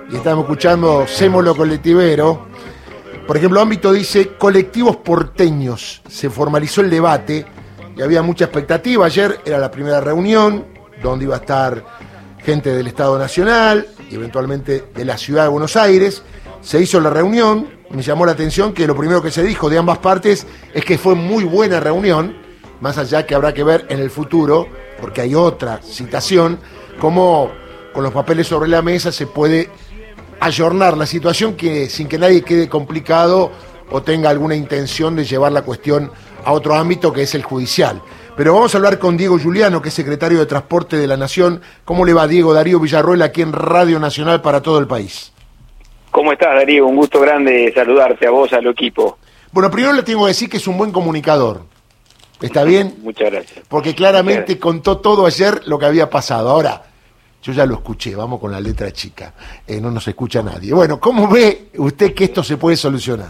y estamos escuchando Sémolo Colectivero. Por ejemplo, Ámbito dice, colectivos porteños. Se formalizó el debate y había mucha expectativa. Ayer era la primera reunión donde iba a estar gente del Estado Nacional y eventualmente de la Ciudad de Buenos Aires. Se hizo la reunión, me llamó la atención que lo primero que se dijo de ambas partes es que fue muy buena reunión, más allá que habrá que ver en el futuro, porque hay otra citación, cómo con los papeles sobre la mesa se puede ayornar la situación que sin que nadie quede complicado o tenga alguna intención de llevar la cuestión a otro ámbito que es el judicial. Pero vamos a hablar con Diego Giuliano, que es secretario de Transporte de la Nación. ¿Cómo le va, Diego? Darío Villarroel, aquí en Radio Nacional para todo el país. ¿Cómo estás, Darío? Un gusto grande saludarte a vos, al equipo. Bueno, primero le tengo que decir que es un buen comunicador. ¿Está bien? Muchas gracias. Porque claramente contó todo ayer lo que había pasado. Ahora, yo ya lo escuché, vamos con la letra chica. No nos escucha nadie. Bueno, ¿cómo ve usted que esto se puede solucionar?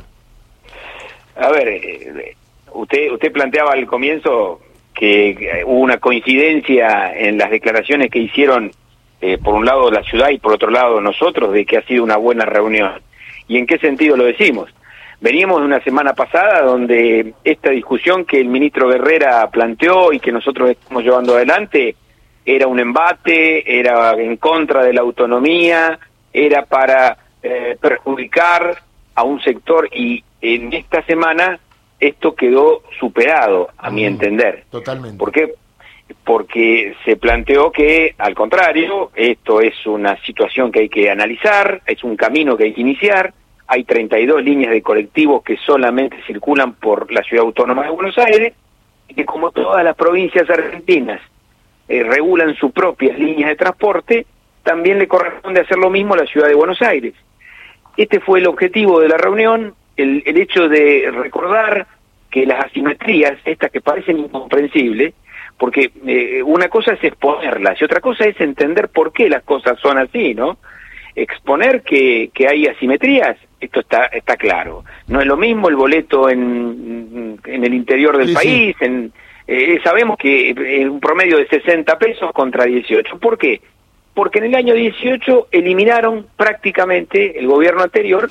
A ver, usted planteaba al comienzo que hubo una coincidencia en las declaraciones que hicieron por un lado la ciudad y por otro lado nosotros, de que ha sido una buena reunión. ¿Y en qué sentido lo decimos? Veníamos de una semana pasada donde esta discusión que el ministro Guerrera planteó y que nosotros estamos llevando adelante era un embate, era en contra de la autonomía, era para perjudicar a un sector, y en esta semana esto quedó superado, a mi entender. Totalmente. ¿Por qué? Porque se planteó que, al contrario, esto es una situación que hay que analizar, es un camino que hay que iniciar. Hay 32 líneas de colectivos que solamente circulan por la Ciudad Autónoma de Buenos Aires, y que, como todas las provincias argentinas regulan sus propias líneas de transporte, también le corresponde hacer lo mismo a la Ciudad de Buenos Aires. Este fue el objetivo de la reunión, el hecho de recordar que las asimetrías, estas que parecen incomprensibles, porque una cosa es exponerlas y otra cosa es entender por qué las cosas son así, ¿no? Exponer que hay asimetrías, esto está claro. No es lo mismo el boleto en el interior del país, sí. Sabemos que un promedio de 60 pesos contra 18. ¿Por qué? Porque en el año 18 eliminaron prácticamente el gobierno anterior,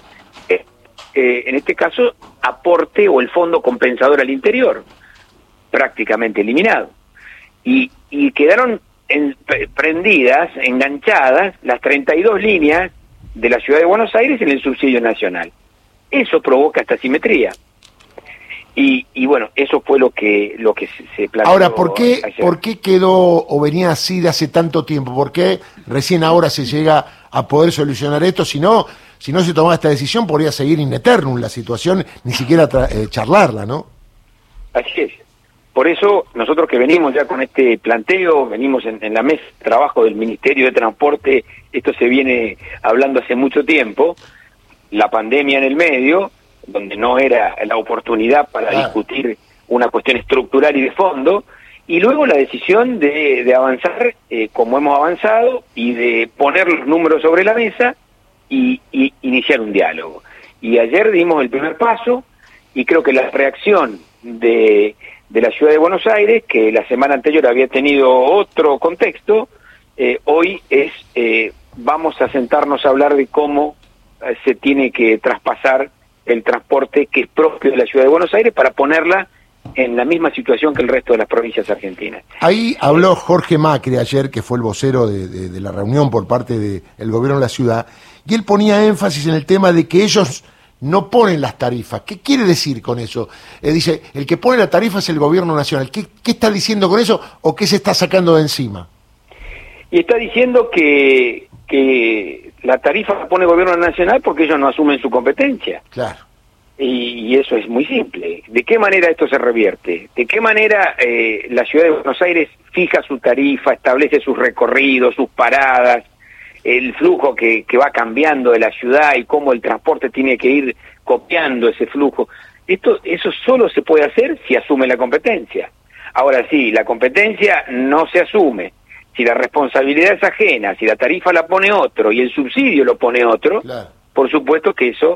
en este caso, aporte o el fondo compensador al interior, prácticamente eliminado. Y quedaron prendidas, enganchadas, las 32 líneas de la Ciudad de Buenos Aires en el subsidio nacional. Eso provoca esta asimetría. Y bueno, eso fue lo que se planteó. Ahora, ¿por qué quedó o venía así de hace tanto tiempo? ¿Por qué recién ahora se llega a poder solucionar esto? Si no se tomaba esta decisión, podría seguir in eternum la situación, ni siquiera charlarla, ¿no? Así es. Por eso, nosotros que venimos ya con este planteo, venimos en la mesa de trabajo del Ministerio de Transporte, esto se viene hablando hace mucho tiempo, la pandemia en el medio, donde no era la oportunidad para discutir una cuestión estructural y de fondo, y luego la decisión de avanzar como hemos avanzado y de poner los números sobre la mesa y iniciar un diálogo. Y ayer dimos el primer paso, y creo que la reacción de la Ciudad de Buenos Aires, que la semana anterior había tenido otro contexto, hoy es vamos a sentarnos a hablar de cómo se tiene que traspasar el transporte que es propio de la Ciudad de Buenos Aires para ponerla en la misma situación que el resto de las provincias argentinas. Ahí habló Jorge Macri ayer, que fue el vocero de la reunión por parte del gobierno de la ciudad, y él ponía énfasis en el tema de que ellos no ponen las tarifas. ¿Qué quiere decir con eso? Dice, el que pone la tarifa es el gobierno nacional. ¿Qué está diciendo con eso o qué se está sacando de encima? Y está diciendo que la tarifa la pone el gobierno nacional porque ellos no asumen su competencia. Claro. Y eso es muy simple. ¿De qué manera esto se revierte? ¿De qué manera la Ciudad de Buenos Aires fija su tarifa, establece sus recorridos, sus paradas, el flujo que va cambiando de la ciudad y cómo el transporte tiene que ir copiando ese flujo? Eso solo se puede hacer si asume la competencia. Ahora sí, la competencia no se asume. Si la responsabilidad es ajena, si la tarifa la pone otro y el subsidio lo pone otro, claro, por supuesto que eso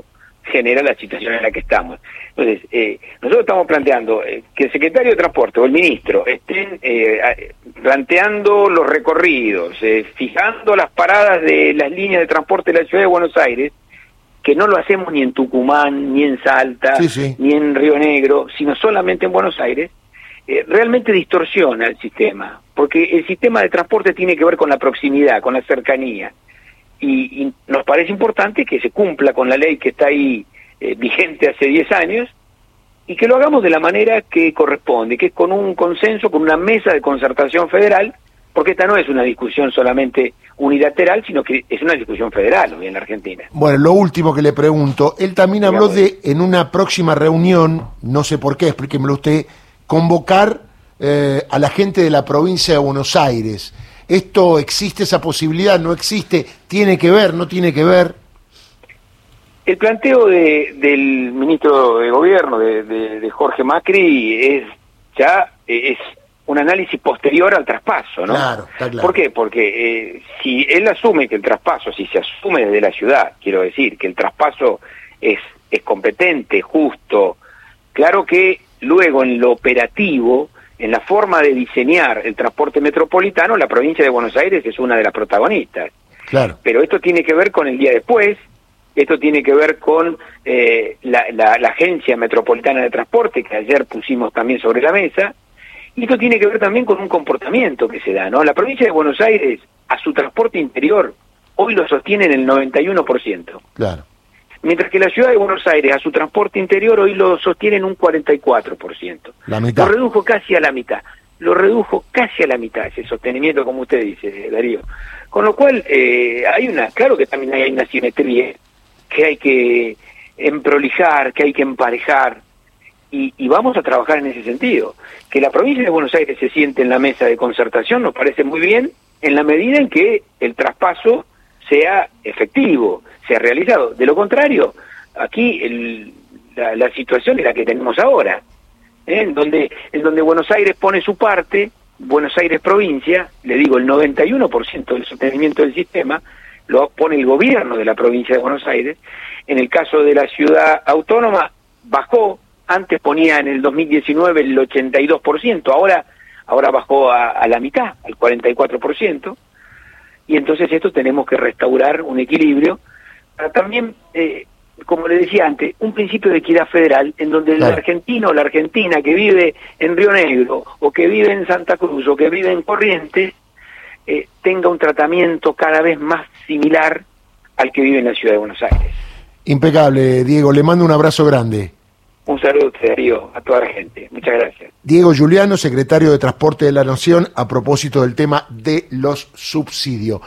genera la situación en la que estamos. Entonces, nosotros estamos planteando que el secretario de Transporte o el ministro estén planteando los recorridos, fijando las paradas de las líneas de transporte de la Ciudad de Buenos Aires, que no lo hacemos ni en Tucumán, ni en Salta, ni en Río Negro, sino solamente en Buenos Aires. Realmente distorsiona el sistema, porque el sistema de transporte tiene que ver con la proximidad, con la cercanía, y nos parece importante que se cumpla con la ley que está ahí vigente hace 10 años, y que lo hagamos de la manera que corresponde, que es con un consenso, con una mesa de concertación federal, porque esta no es una discusión solamente unilateral, sino que es una discusión federal hoy en la Argentina. Bueno, lo último que le pregunto, él también habló de, en una próxima reunión, no sé por qué, explíquemelo usted, convocar a la gente de la provincia de Buenos Aires. ¿Esto existe, esa posibilidad? ¿No existe? ¿Tiene que ver? ¿No tiene que ver? El planteo del ministro de Gobierno, de Jorge Macri, es un análisis posterior al traspaso, ¿no? Claro, está claro. ¿Por qué? Porque si él asume que el traspaso, si se asume desde la ciudad, quiero decir, que el traspaso es competente, justo, claro que luego en lo operativo, en la forma de diseñar el transporte metropolitano, la provincia de Buenos Aires es una de las protagonistas. Claro. Pero esto tiene que ver con el día después, esto tiene que ver con la Agencia Metropolitana de Transporte, que ayer pusimos también sobre la mesa, y esto tiene que ver también con un comportamiento que se da, ¿no? La provincia de Buenos Aires, a su transporte interior, hoy lo sostiene en el 91%. Claro. Mientras que la Ciudad de Buenos Aires, a su transporte interior, hoy lo sostiene en un 44%. La mitad. Lo redujo casi a la mitad. Ese sostenimiento, como usted dice, Darío. Con lo cual, claro que también hay una simetría que hay que emprolijar, que hay que emparejar, y vamos a trabajar en ese sentido. Que la provincia de Buenos Aires se siente en la mesa de concertación nos parece muy bien, en la medida en que el traspaso sea efectivo, sea realizado. De lo contrario, aquí la situación es la que tenemos ahora, en donde Buenos Aires pone su parte, Buenos Aires provincia, le digo, el 91% del sostenimiento del sistema lo pone el gobierno de la provincia de Buenos Aires. En el caso de la ciudad autónoma, bajó, antes ponía en el 2019 el 82%, ahora bajó a la mitad, al 44%, y entonces esto tenemos que restaurar un equilibrio para también, como le decía antes, un principio de equidad federal en donde el argentino o la argentina que vive en Río Negro o que vive en Santa Cruz o que vive en Corrientes tenga un tratamiento cada vez más similar al que vive en la Ciudad de Buenos Aires. Impecable, Diego, le mando un abrazo grande. Un saludo, Darío, a toda la gente. Muchas gracias. Diego Giuliano, secretario de Transporte de la Nación, a propósito del tema de los subsidios.